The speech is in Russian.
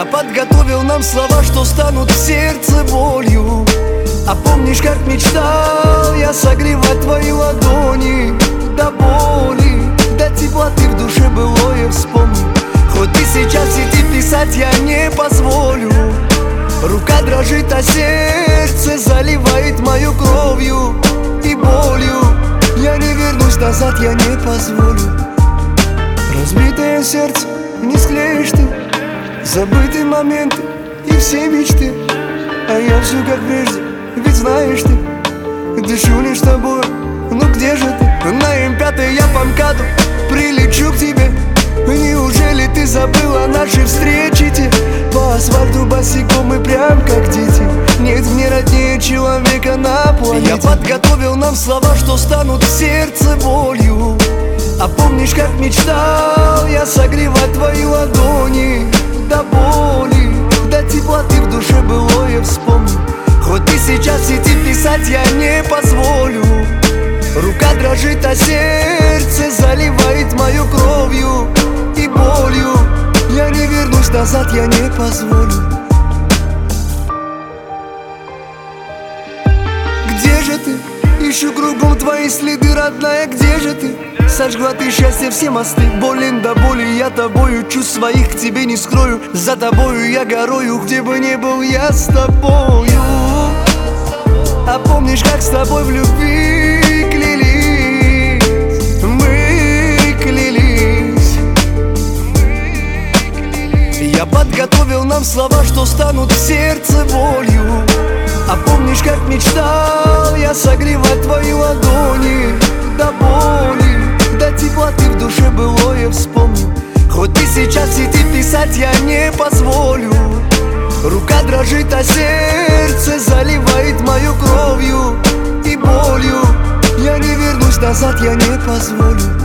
Я подготовил нам слова, что станут в сердце болью. А помнишь, как мечтал я согревать твои ладони до боли, до теплоты в душе былое вспомни. Хоть ты сейчас в сети писать я не позволю. Рука дрожит, а сердце заливает мою кровью и болью. Я не вернусь назад, я не позволю. Разбитое сердце не склеишь ты, забытые моменты и все мечты. А я все как прежде, ведь знаешь ты, дышу лишь тобой. Ну где же ты? На М5 я по МКАДу прилечу к тебе. Неужели ты забыла наши встречи те? По асфальту босиком и прям как дети. Нет мне роднее человека на планете. Я подготовил нам слова, что станут в сердце болью. А помнишь, как мечтал я согревать твои ладони до боли, до теплоты в душе былое вспомни. Хоть ты сейчас в сети писать я не позволю. Рука дрожит, а сердце заливает мою кровью и болью. Я не вернусь назад, я не позволю. Где же ты? Ищу кругом твои следы, родная, где же ты? Сожгла ты счастье все мосты. Болен до боли я тобою, чувств своих к тебе не скрою. За тобою я горою, где бы ни был я с тобою. А помнишь, как с тобой в любви клялись? Мы клялись. Я подготовил нам слова, что станут в сердце болью. А помнишь, как мечтал я согревать твои ладони до боли, до теплоты в душе былое вспомни. Хоть ты сейчас в сети писать я не позволю. Рука дрожит, а сердце заливает мою кровью и болью. Я не вернусь назад, я не позволю.